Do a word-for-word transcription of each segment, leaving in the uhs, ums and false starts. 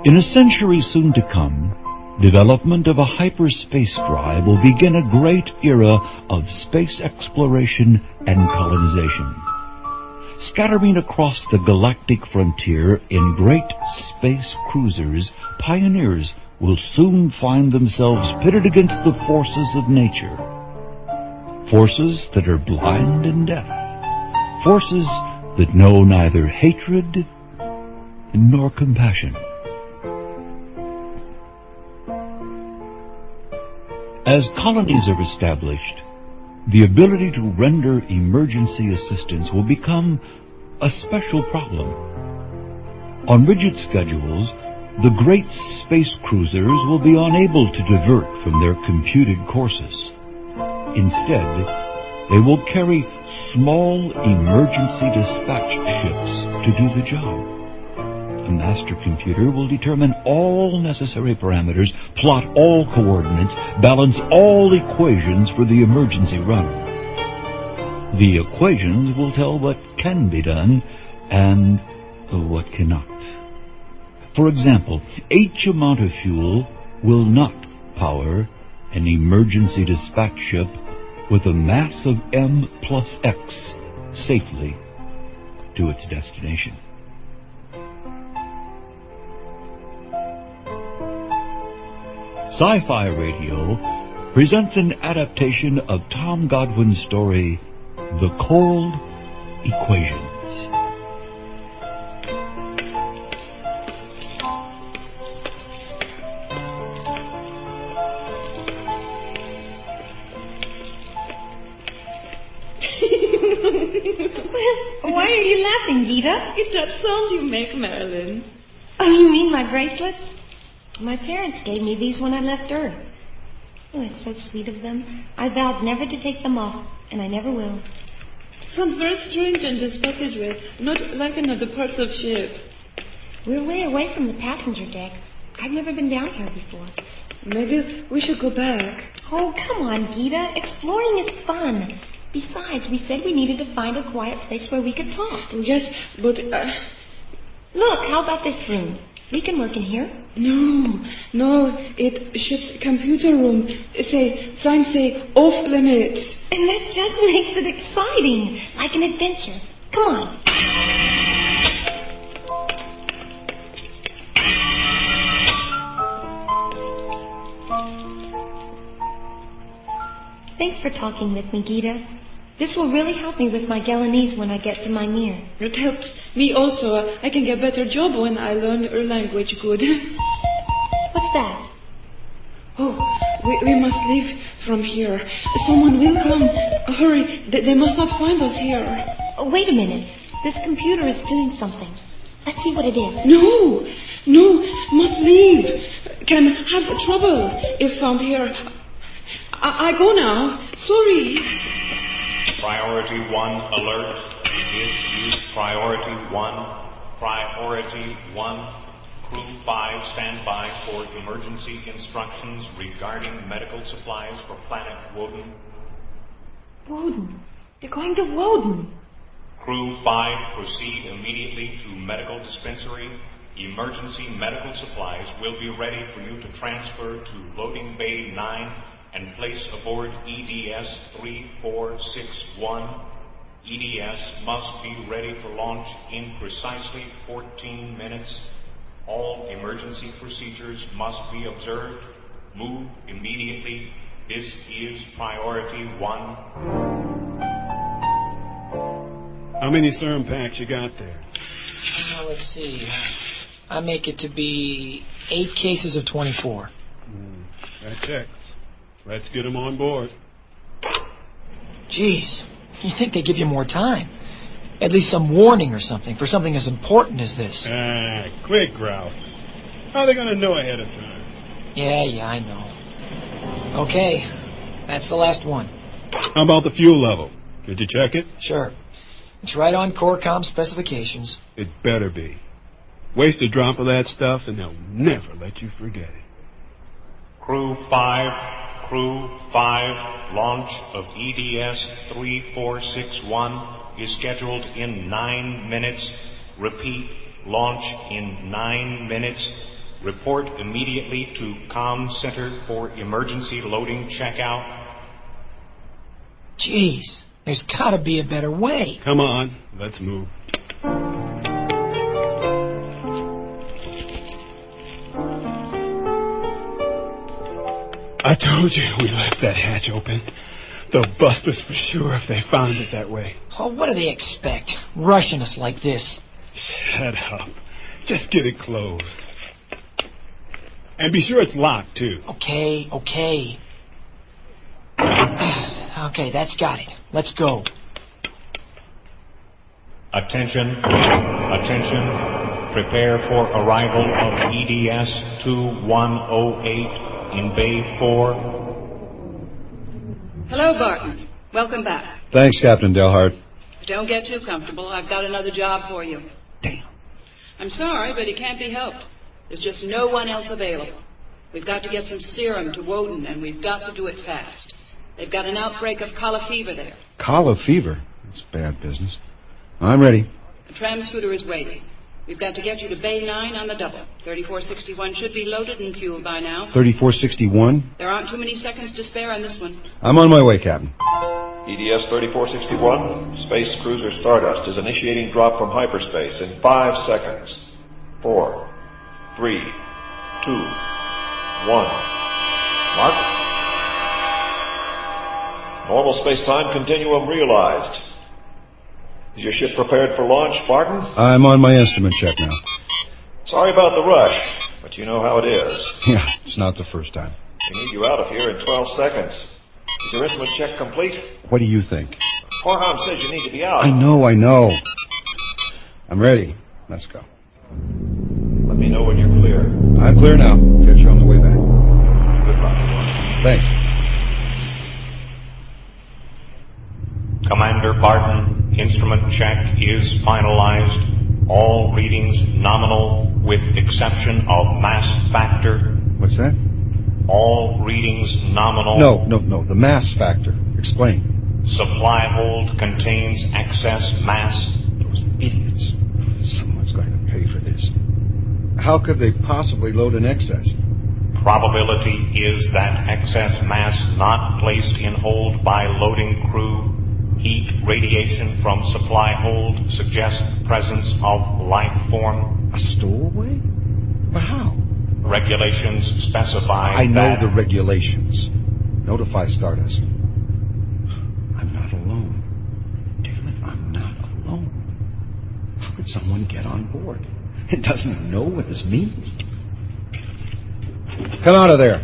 In a century soon to come, development of a hyperspace drive will begin a great era of space exploration and colonization. Scattering across the galactic frontier in great space cruisers, pioneers will soon find themselves pitted against the forces of nature. Forces that are blind and deaf. Forces that know neither hatred nor compassion. As colonies are established, the ability to render emergency assistance will become a special problem. On rigid schedules, the great space cruisers will be unable to divert from their computed courses. Instead, they will carry small emergency dispatch ships to do the job. A master computer will determine all necessary parameters, plot all coordinates, balance all equations for the emergency run. The equations will tell what can be done and what cannot. For example, H amount of fuel will not power an emergency dispatch ship with a mass of M plus X safely to its destination. Sci-Fi Radio presents an adaptation of Tom Godwin's story, The Cold Equations. Why are you laughing, Gita? It's that sound you make, Marilyn. Oh, you mean my bracelets? My parents gave me these when I left Earth. Oh, it's so sweet of them. I vowed never to take them off, and I never will. Sounds very strange in this passageway, not like in other parts of ship. We're way away from the passenger deck. I've never been down here before. Maybe we should go back. Oh, come on, Gita. Exploring is fun. Besides, we said we needed to find a quiet place where we could talk. Yes, but... Uh... Look, how about this room? We can work in here. No, no, it ship's computer room. Say, signs say off limits. And that just makes it exciting, like an adventure. Come on. Thanks for talking with me, Gita. This will really help me with my Galanese when I get to my Mir. It helps me also. I can get a better job when I learn your language good. What's that? Oh, we, we must leave from here. Someone will come. Hurry, they, they must not find us here. Oh, wait a minute. This computer is doing something. Let's see what it is. No, no, must leave. Can have trouble if found here. I, I go now. Sorry. Priority one alert. Is use priority one. Priority one. Crew five stand by for emergency instructions regarding medical supplies for planet Woden. Woden? They're going to Woden. Crew five proceed immediately to medical dispensary. Emergency medical supplies will be ready for you to transfer to loading bay nine and place aboard E D S three four six one. E D S must be ready for launch in precisely fourteen minutes. All emergency procedures must be observed. Move immediately. This is priority one. How many serum packs you got there? Uh, let's see. I make it to be eight cases of twenty-four. Mm, that checks. Let's get them on board. Jeez, you think they give you more time? At least some warning or something for something as important as this. Ah, quick, grouse. How are they going to know ahead of time? Yeah, yeah, I know. Okay, that's the last one. How about the fuel level? Did you check it? Sure. It's right on Corecom specifications. It better be. Waste a drop of that stuff and they'll never let you forget it. Crew five. Crew five, launch of E D S three four six one is scheduled in nine minutes. Repeat, launch in nine minutes. report immediately to Comm Center for Emergency Loading Checkout. Jeez, there's got to be a better way. Come on, let's move. I told you we left that hatch open. They'll bust us for sure if they found it that way. Oh, what do they expect? Rushing us like this. Shut up. Just get it closed. And be sure it's locked, too. Okay, okay. Okay, that's got it. Let's go. Attention, attention. Prepare for arrival of E D S two one oh eight in Bay four. Hello, Barton. Welcome back. Thanks, Captain Delhart. Don't get too comfortable. I've got another job for you. Damn. I'm sorry, but it can't be helped. There's just no one else available. We've got to get some serum to Woden, and we've got to do it fast. They've got an outbreak of cholera fever there. Cholera fever? That's bad business. I'm ready. The tram scooter is waiting. We've got to get you to Bay nine on the double. thirty-four sixty-one should be loaded and fueled by now. thirty-four sixty-one? There aren't too many seconds to spare on this one. I'm on my way, Captain. E D S thirty-four sixty-one, Space Cruiser Stardust is initiating drop from hyperspace in five seconds. Four, three, two, one. Mark. Normal space-time continuum realized. Is your ship prepared for launch, Barton? I'm on my instrument check now. Sorry about the rush, but you know how it is. Yeah, it's not the first time. We need you out of here in twelve seconds. Is your instrument check complete? What do you think? Horhan says you need to be out. I know, I know. I'm ready. Let's go. Let me know when you're clear. I'm clear now. Get you on the way back. Goodbye. Thanks. Commander Barton, instrument check is finalized. All readings nominal with exception of mass factor. What's that? All readings nominal. No, no, no. The mass factor. Explain. Supply hold contains excess mass. Those idiots. Someone's going to pay for this. How could they possibly load in excess? Probability is that excess mass not placed in hold by loading crew. Heat radiation from supply hold suggests presence of life form. A stowaway? But how? Regulations specify I know that... the regulations. Notify Stardust. I'm not alone. Damn it, I'm not alone. How could someone get on board? It doesn't know what this means. Come out of there.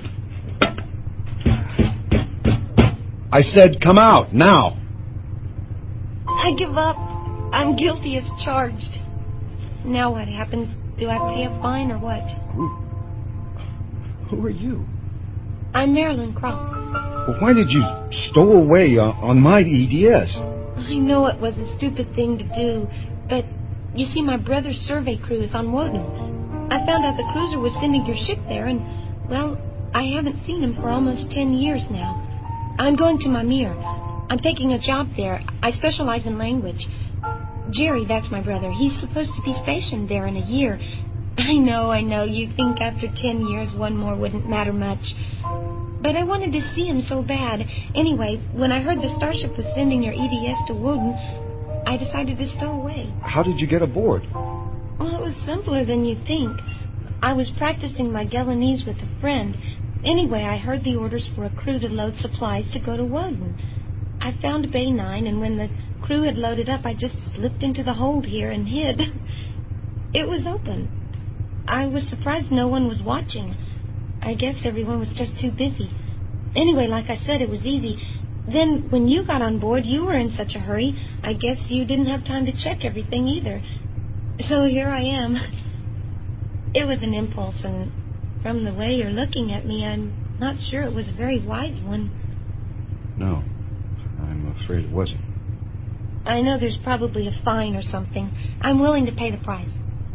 I said come out, now. I give up. I'm guilty as charged. Now what happens? Do I pay a fine or what? Who, who are you? I'm Marilyn Cross. Well, why did you stow away on, on my E D S? I know it was a stupid thing to do, but you see, my brother's survey crew is on Woden. I found out the cruiser was sending your ship there, and, well, I haven't seen him for almost ten years now. I'm going to Mimir. I'm taking a job there. I specialize in language. Jerry, that's my brother. He's supposed to be stationed there in a year. I know, I know. You'd think after ten years one more wouldn't matter much. But I wanted to see him so bad. Anyway, when I heard the Starship was sending your E D S to Woden, I decided to stow away. How did you get aboard? Well, it was simpler than you'd think. I was practicing my Gelanese with a friend. Anyway, I heard the orders for a crew to load supplies to go to Woden. I found Bay nine, and when the crew had loaded up, I just slipped into the hold here and hid. It was open. I was surprised no one was watching. I guess everyone was just too busy. Anyway, like I said, it was easy. Then, when you got on board, you were in such a hurry, I guess you didn't have time to check everything either. So here I am. It was an impulse, and from the way you're looking at me, I'm not sure it was a very wise one. No. I'm afraid it wasn't. I know there's probably a fine or something. I'm willing to pay the price.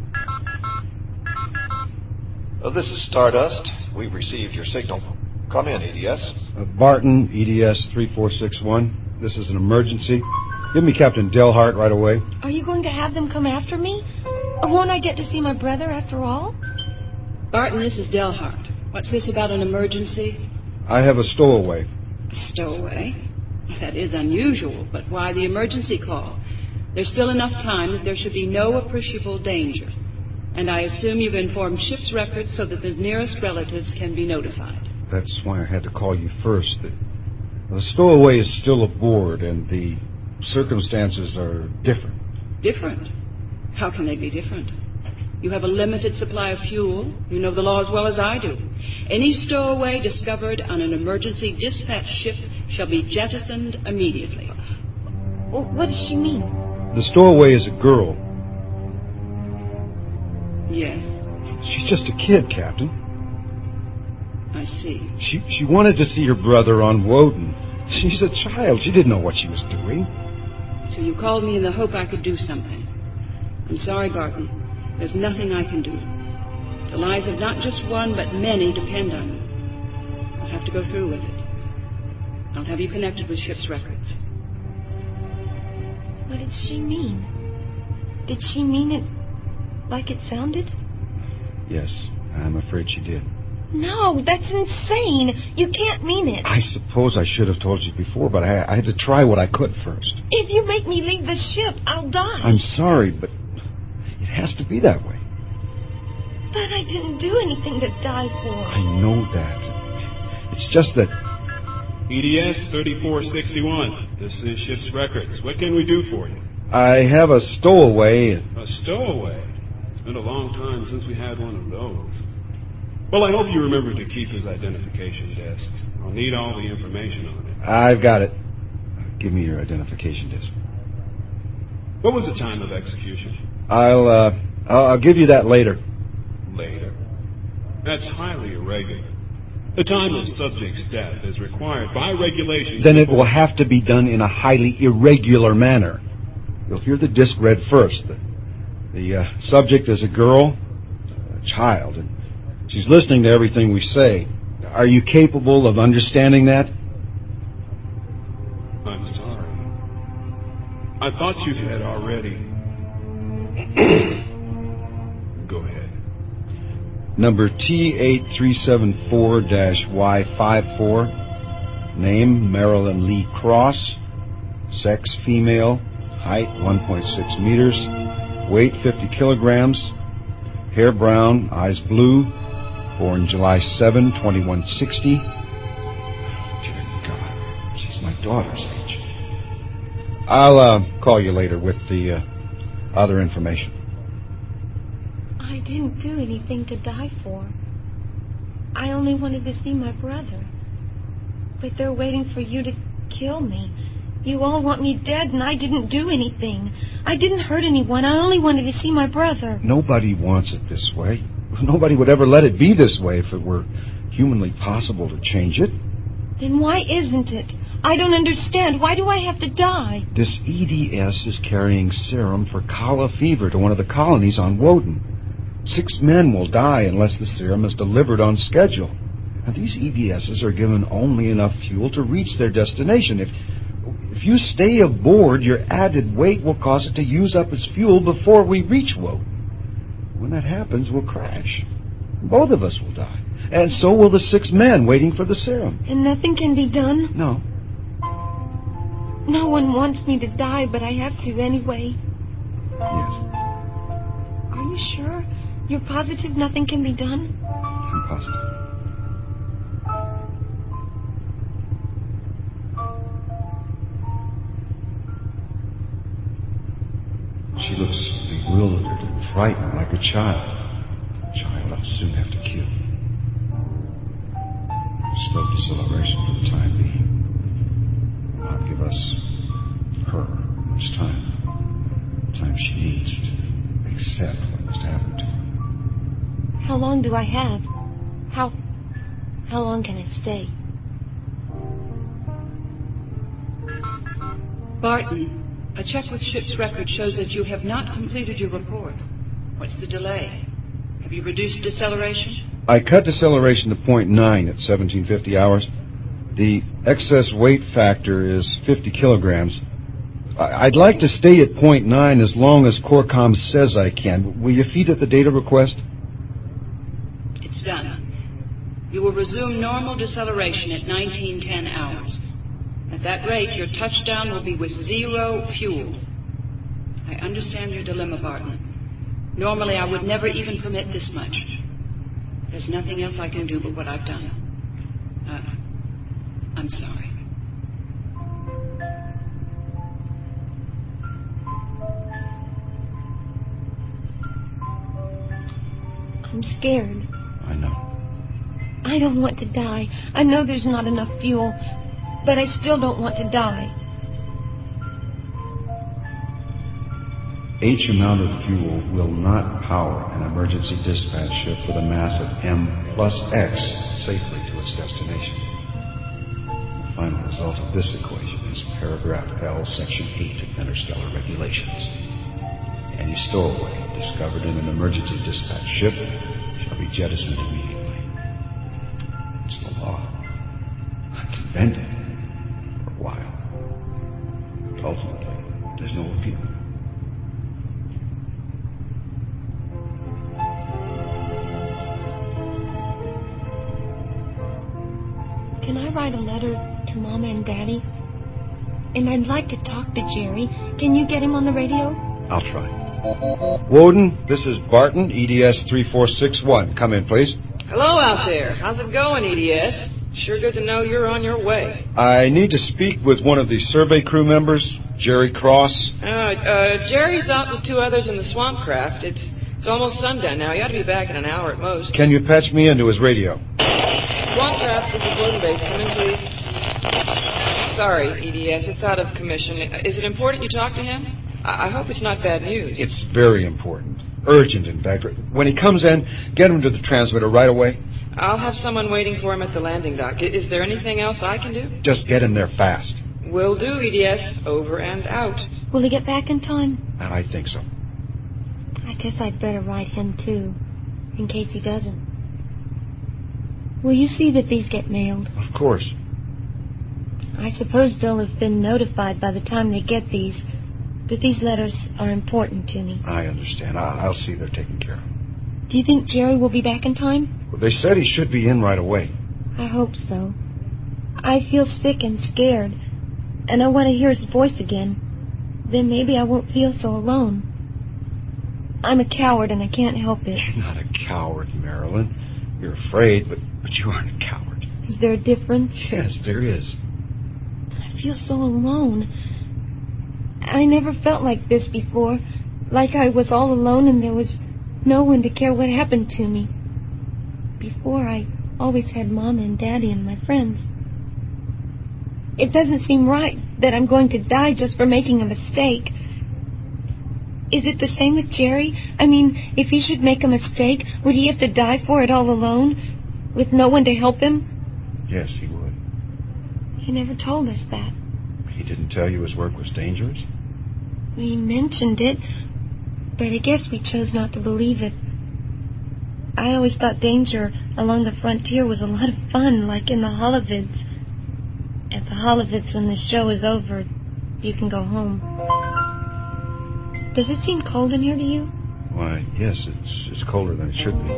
Uh, this is Stardust. We've received your signal. Come in, E D S. Uh, Barton, E D S three four six one. This is an emergency. Give me Captain Delhart right away. Are you going to have them come after me? Won't I get to see my brother after all? Barton, this is Delhart. What's this about an emergency? I have a stowaway. A stowaway? That is unusual, but why the emergency call? There's still enough time that there should be no appreciable danger. And I assume you've informed ship's records so that the nearest relatives can be notified. That's why I had to call you first. The, the stowaway is still aboard, and the circumstances are different. Different? How can they be different? You have a limited supply of fuel. You know the law as well as I do. Any stowaway discovered on an emergency dispatch ship shall be jettisoned immediately. Well, what does she mean? The stowaway is a girl. Yes. She's just a kid, Captain. I see. She she wanted to see her brother on Woden. She's a child. She didn't know what she was doing. So you called me in the hope I could do something. I'm sorry, Barton. There's nothing I can do. The lives of not just one, but many depend on you. I'll have to go through with it. I'll have you connected with ship's records. What did she mean? Did she mean it like it sounded? Yes, I'm afraid she did. No, that's insane. You can't mean it. I suppose I should have told you before, but I, I had to try what I could first. If you make me leave the ship, I'll die. I'm sorry, but it has to be that way. But I didn't do anything to die for. I know that. It's just that... E D S thirty-four sixty-one. This is ship's records. What can we do for you? I have a stowaway. A stowaway? It's been a long time since we had one of those. Well, I hope you remember to keep his identification disc. I'll need all the information on it. I've got it. Give me your identification disc. What was the time of execution? I'll, uh, I'll, I'll give you that later. Later? That's highly irregular. The time of subject's death is required by regulation. Then it will have to be done in a highly irregular manner. You'll hear the disc read first. The, the uh, subject is a girl, a child, and she's listening to everything we say. Are you capable of understanding that? I'm sorry. I thought you had already. Go ahead. Number T eight three seven four Y fifty-four. Name Marilyn Lee Cross. Sex female. Height one point six meters. Weight fifty kilograms. Hair brown. Eyes blue. Born July seventh, twenty-one sixty. Dear God, she's my daughter's age. I'll uh, call you later with the uh, other information. I didn't do anything to die for. I only wanted to see my brother. But they're waiting for you to kill me. You all want me dead, and I didn't do anything. I didn't hurt anyone. I only wanted to see my brother. Nobody wants it this way. Nobody would ever let it be this way if it were humanly possible to change it. Then why isn't it? I don't understand. Why do I have to die? This E D S is carrying serum for cholera fever to one of the colonies on Woden. Six men will die unless the serum is delivered on schedule. And these E D Ss are given only enough fuel to reach their destination. If if you stay aboard, your added weight will cause it to use up its fuel before we reach Woden. When that happens, we'll crash. Both of us will die. And so will the six men waiting for the serum. And nothing can be done? No. No one wants me to die, but I have to anyway. Yes. Are you sure? You're positive nothing can be done? I'm positive. She looks bewildered and frightened like a child. A child I'll soon have to kill. Slow deceleration for the time being. Will not give us, her, much time. Time she needs to accept what must happen to her. How long do I have? How... How long can I stay? Barton, a check with ship's record shows that you have not completed your report. What's the delay? Have you reduced deceleration? I cut deceleration to point nine at seventeen fifty hours. The excess weight factor is fifty kilograms. I'd like to stay at point nine as long as Corcom says I can. Will you feed it the data request? done. You will resume normal deceleration at nineteen ten hours. At that rate, your touchdown will be with zero fuel. I understand your dilemma, Barton. Normally, I would never even permit this much. There's nothing else I can do but what I've done. Uh, I'm sorry. I'm scared. I know. I don't want to die. I know there's not enough fuel, but I still don't want to die. H amount of fuel will not power an emergency dispatch ship with a mass of M plus X safely to its destination. The final result of this equation is paragraph L, section eight of Interstellar Regulations. Any stowaway discovered in an emergency dispatch ship shall be jettisoned immediately. It's the law. Invented for a while. But ultimately, there's no appeal. Can I write a letter to Mama and Daddy? And I'd like to talk to Jerry. Can you get him on the radio? I'll try. Woden, this is Barton, E D S three four six one. Come in, please. Hello out there. How's it going, E D S? Sure good to know you're on your way. I need to speak with one of the survey crew members, Jerry Cross. Uh, uh, Jerry's out with two others in the swamp craft. It's, it's almost sundown now. He ought to be back in an hour at most. Can you patch me into his radio? Swamp craft, this is Woden Base. Come in, please. Sorry, E D S. It's out of commission. Is it important you talk to him? I hope it's not bad news. It's very important. Urgent, in fact. When he comes in, get him to the transmitter right away. I'll have someone waiting for him at the landing dock. Is there anything else I can do? Just get him there fast. Will do, E D S. Over and out. Will he get back in time? I think so. I guess I'd better write him, too, in case he doesn't. Will you see that these get mailed? Of course. I suppose they'll have been notified by the time they get these, but these letters are important to me. I understand. I'll see they're taken care of. Do you think Jerry will be back in time? Well, they said he should be in right away. I hope so. I feel sick and scared, and I want to hear his voice again. Then maybe I won't feel so alone. I'm a coward, and I can't help it. You're not a coward, Marilyn. You're afraid, but, but you aren't a coward. Is there a difference? Yes, there is. I feel so alone. I never felt like this before, like I was all alone and there was no one to care what happened to me. Before, I always had Mama and Daddy and my friends. It doesn't seem right that I'm going to die just for making a mistake. Is it the same with Jerry? I mean, if he should make a mistake, would he have to die for it all alone, with no one to help him? Yes, he would. He never told us that. He didn't tell you his work was dangerous? We mentioned it, but I guess we chose not to believe it. I always thought danger along the frontier was a lot of fun, like in the Holovids. At the Holovids, when the show is over, you can go home. Does it seem cold in here to you? Why, yes, it's, it's colder than it should be.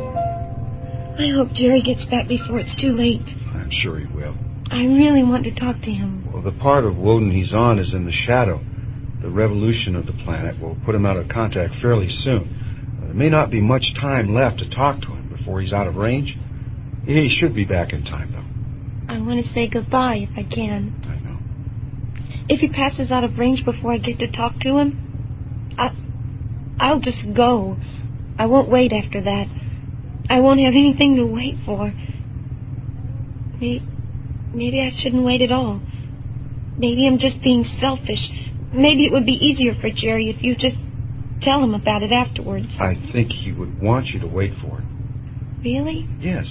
I hope Jerry gets back before it's too late. I'm sure he will. I really want to talk to him. Well, the part of Woden he's on is in the shadow. The revolution of the planet will put him out of contact fairly soon. There may not be much time left to talk to him before he's out of range. He should be back in time, though. I want to say goodbye if I can. I know. If he passes out of range before I get to talk to him, I, I'll just go. I won't wait after that. I won't have anything to wait for. Maybe, maybe I shouldn't wait at all. Maybe I'm just being selfish. Maybe it would be easier for Jerry if you just tell him about it afterwards. I think he would want you to wait for it. Really? Yes.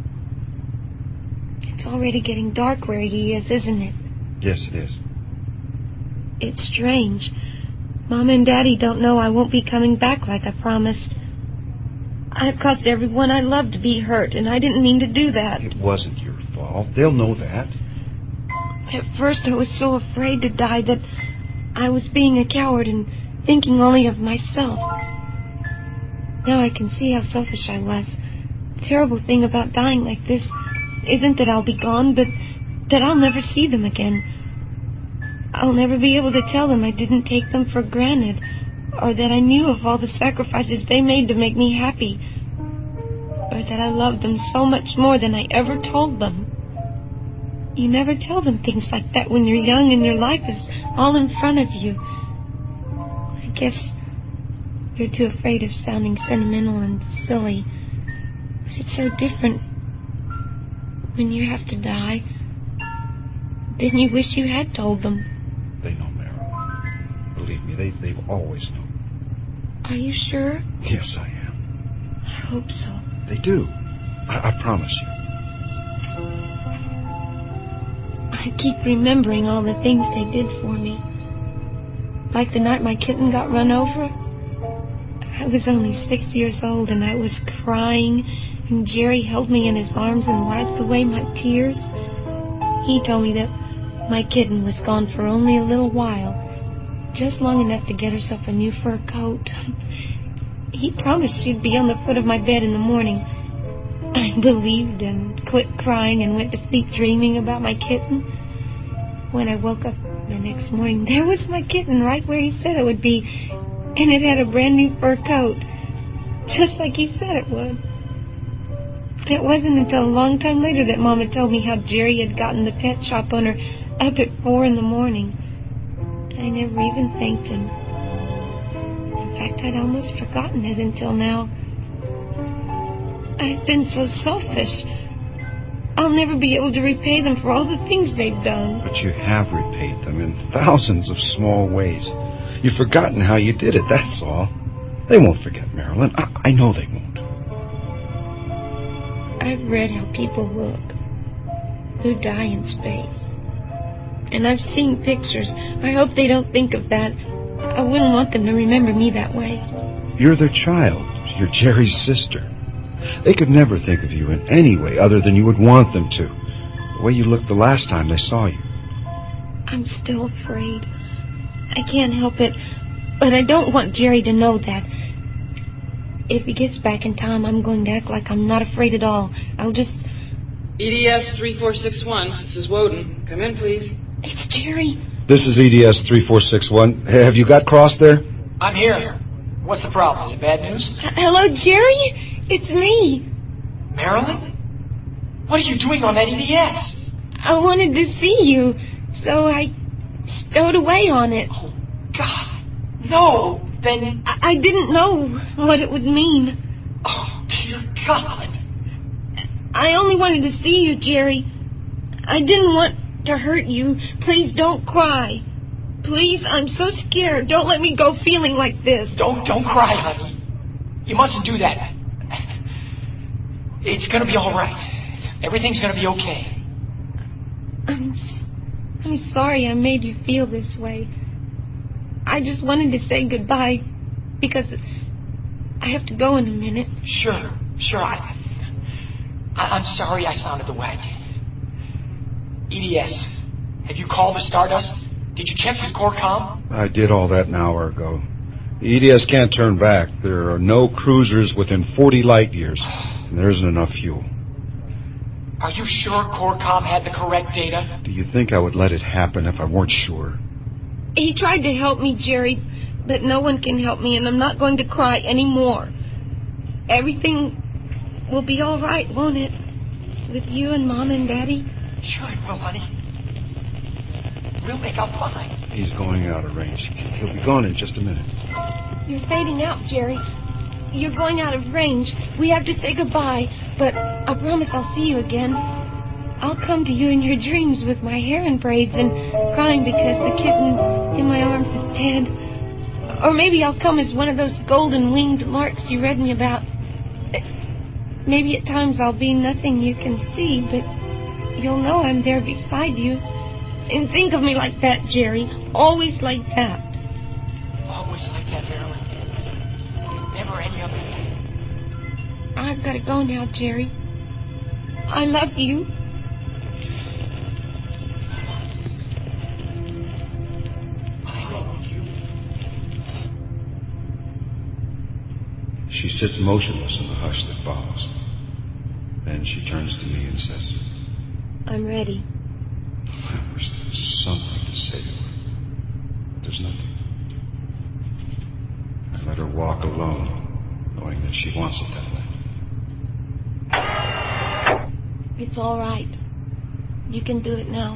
It's already getting dark where he is, isn't it? Yes, it is. It's strange. Mom and Daddy don't know I won't be coming back like I promised. I've caused everyone I love to be hurt, and I didn't mean to do that. It wasn't your fault. They'll know that. At first I was so afraid to die that I was being a coward and thinking only of myself. Now I can see how selfish I was. terrible thing about dying like this isn't that I'll be gone, but that I'll never see them again. I'll never be able to tell them I didn't take them for granted, or that I knew of all the sacrifices they made to make me happy, or that I loved them so much more than I ever told them. You never tell them things like that when you're young and your life is all in front of you. I guess you're too afraid of sounding sentimental and silly. But it's so different when you have to die. Then you wish you had told them. They know, Marilyn. Believe me, they, they've always known. Are you sure? Yes, I am. I hope so. They do. I, I promise you. I keep remembering all the things they did for me. Like the night my kitten got run over. I was only six years old and I was crying, and Jerry held me in his arms and wiped away my tears. He told me that my kitten was gone for only a little while, just long enough to get herself a new fur coat. He promised she'd be on the foot of my bed in the morning. I believed and quit crying and went to sleep dreaming about my kitten. When I woke up the next morning, there was my kitten right where he said it would be, and it had a brand new fur coat, just like he said it would. It wasn't until a long time later that Mama told me how Jerry had gotten the pet shop owner up at four in the morning. I never even thanked him. In fact, I'd almost forgotten it until now. I've been so selfish. I'll never be able to repay them for all the things they've done. But you have repaid them in thousands of small ways. You've forgotten how you did it, that's all. They won't forget, Marilyn. I, I know they won't. I've read how people look who die in space. And I've seen pictures. I hope they don't think of that. I wouldn't want them to remember me that way. You're their child. You're Jerry's sister. They could never think of you in any way other than you would want them to. The way you looked the last time they saw you. I'm still afraid. I can't help it. But I don't want Jerry to know that. If he gets back in time, I'm going to act like I'm not afraid at all. I'll just... E D S three four six one. This is Woden. Come in, please. It's Jerry. This is E D S three four six one. Have you got Cross there? I'm here. What's the problem? Is it bad news? H- Hello, Jerry? It's me. Marilyn? What are you doing on that E D S? I wanted to see you, so I stowed away on it. Oh, God. No. Then... I, I didn't know what it would mean. Oh, dear God. I only wanted to see you, Jerry. I didn't want to hurt you. Please don't cry. Please, I'm so scared. Don't let me go feeling like this. Don't, don't cry, honey. You mustn't do that. It's going to be all right. Everything's going to be okay. I'm, I'm sorry I made you feel this way. I just wanted to say goodbye because I have to go in a minute. Sure, sure. I, I, I'm sorry I sounded the way I did. E D S, have you called the Stardust? Did you check with Corcom? I did all that an hour ago. The E D S can't turn back. There are no cruisers within forty light years, and there isn't enough fuel. Are you sure Corcom had the correct data? Do you think I would let it happen if I weren't sure? He tried to help me, Jerry, but no one can help me, and I'm not going to cry anymore. Everything will be all right, won't it? With you and Mom and Daddy? Sure it will, honey. We'll make out fine. He's going out of range. He'll be gone in just a minute. You're fading out, Jerry. You're going out of range. We have to say goodbye, but I promise I'll see you again. I'll come to you in your dreams with my hair in braids and crying because the kitten in my arms is dead. Or maybe I'll come as one of those golden-winged larks you read me about. Maybe at times I'll be nothing you can see, but you'll know I'm there beside you. And think of me like that, Jerry. Always like that. Always like that, Marilyn. Never any other way. I've got to go now, Jerry. I love you. I love you. She sits motionless in the hush that follows. Then she turns to me and says, I'm ready. I wish there was something to say to her. There's nothing. I let her walk alone, knowing that she wants it that way. It's all right. You can do it now.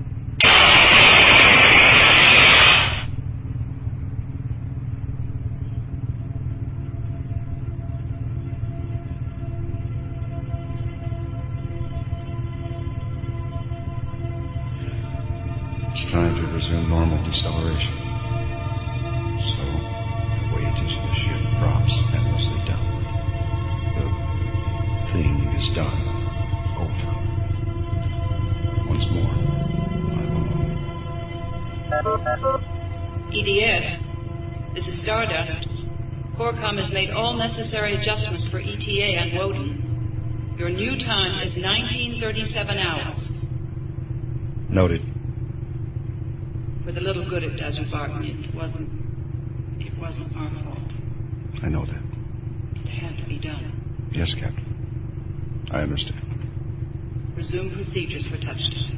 It's trying to resume normal deceleration. So, the weight as the ship drops endlessly downward. The thing is done. Over. Once more, I'm alone. E D S, this is Stardust. Corcom has made all necessary adjustments for E T A and Woden. Your new time is nineteen thirty-seven hours. Noted. For the little good it does you, Barton, it wasn't... it wasn't our fault. I know that. It had to be done. Yes, Captain. I understand. Resume procedures for touchdown.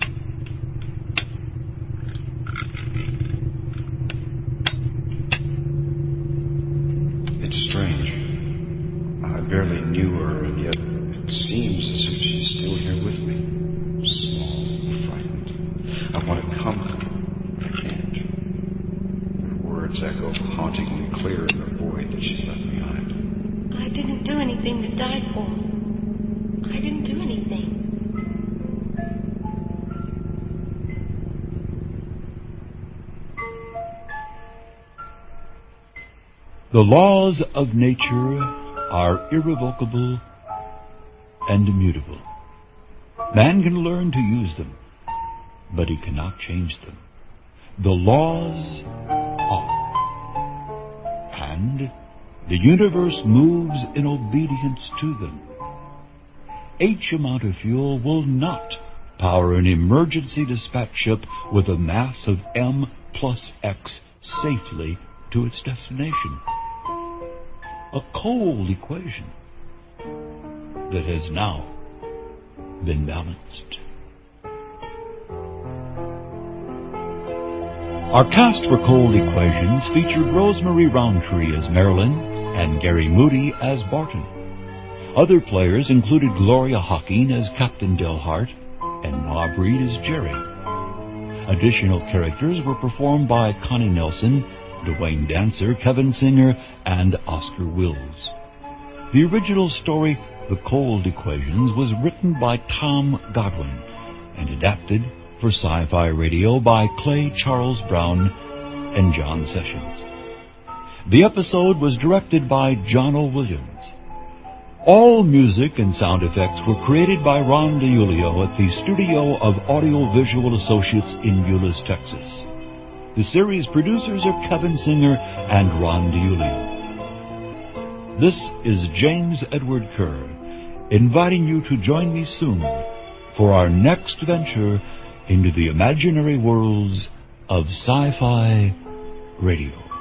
It's strange. I barely knew her, and yet it seems as if she's still here with me. Small, frightened. I want to comfort her. I can't. Her words echo hauntingly clear in the void that she's left behind. I didn't do anything to die for. I didn't do anything. The laws of nature are irrevocable and immutable. Man can learn to use them, but he cannot change them. The laws are. And the universe moves in obedience to them. H amount of fuel will not power an emergency dispatch ship with a mass of M plus X safely to its destination. A cold equation that has now been balanced. Our cast for Cold Equations featured Rosemary Roundtree as Marilyn and Gary Moody as Barton. Other players included Gloria Hocking as Captain Delhart and Bob Reed as Jerry. Additional characters were performed by Connie Nelson, Dwayne Dancer, Kevin Singer, and Oscar Wills. The original story, The Cold Equations, was written by Tom Godwin and adapted for Sci-Fi Radio by Clay Charles Brown and John Sessions. The episode was directed by John O. Williams. All music and sound effects were created by Ron DiUlio at the Studio of Audio-Visual Associates in Euless, Texas. The series producers are Kevin Singer and Ron DiUlio. This is James Edward Kerr, inviting you to join me soon for our next venture into the imaginary worlds of Sci-Fi Radio.